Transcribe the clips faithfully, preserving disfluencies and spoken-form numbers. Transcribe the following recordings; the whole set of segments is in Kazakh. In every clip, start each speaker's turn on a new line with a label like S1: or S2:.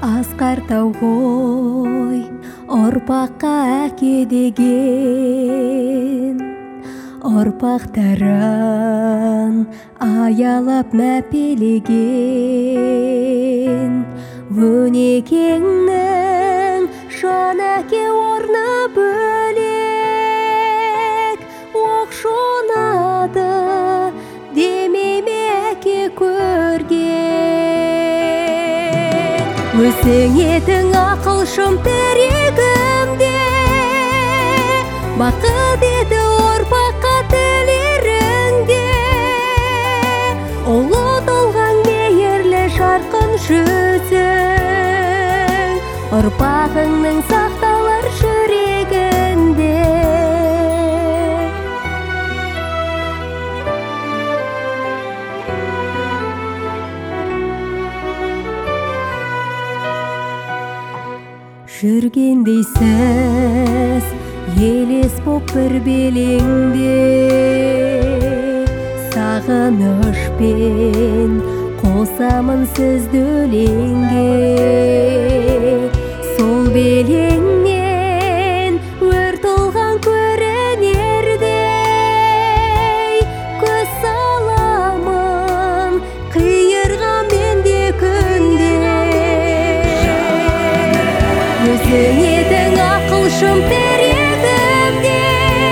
S1: Асқар ғой ұрпаққа әке деген, ұрпақтарын аялап мәпелеген. Өнекеңнің жан әке орны бөлек, оқшонады демеме әке көрген. Өзің едің ақылшым тірегімде, бақыт еді ұрпаққа тілеріңде. Ұлы толған мейірлі жарқын жүзің, ұрпағыңның сақталар жүрегінде. Жүргендейсіз елес боп бір белеңде, сағынышпен қосамын сізді өлеңге. Сол белеңнен өр толған көрінердей, көз саламын қиырға менде күнде. Өзің едің ақылшым тірегімде,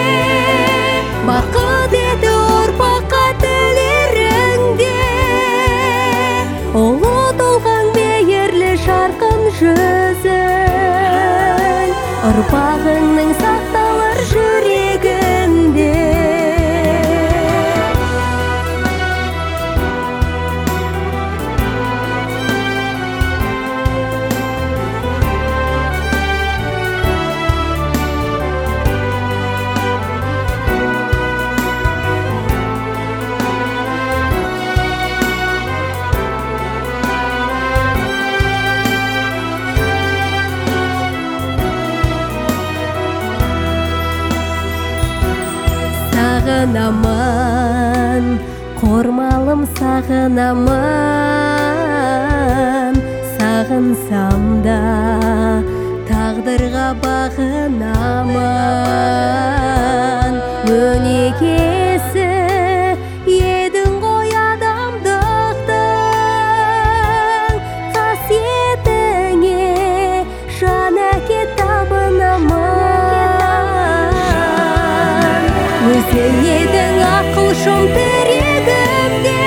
S1: бақыт еді ұрпаққа тілеріңде. Ұлы толған мейірлі жарқын жүзің, ұрпағыңның сақталар жүрегінде. Сағынамын, қормалым сағынамын, сағынсам да тағдырға бағынамын. Өнегесі едің ғой адамдықтың, қасиетіңе жан әке табынамын. Өзің едің ақылшым тірегімде,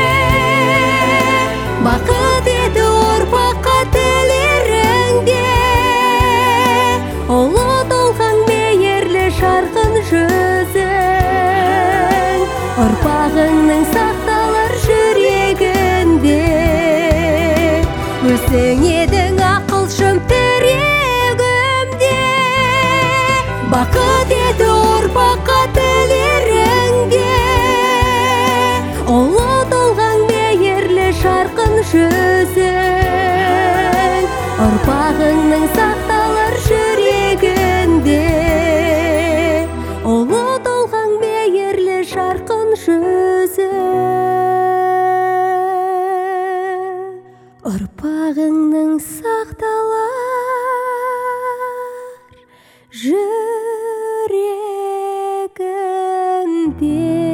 S1: бақыт еді ұрпаққа тілеріңде. Ұлы толған мейірлі жарқын жүзің, ұрпағыңның сақталар жүрегінде. Өзің едің ақылшым тірегімде, бақыт еді ұрпаққа тілеріңде. Ұлы толған мейірлі жарқын жүзің, ұрпағыңның сақталар жүрегінде. Ұлы толған мейірлі жарқын жүзің, ұрпағыңның сақталар жүрегінде.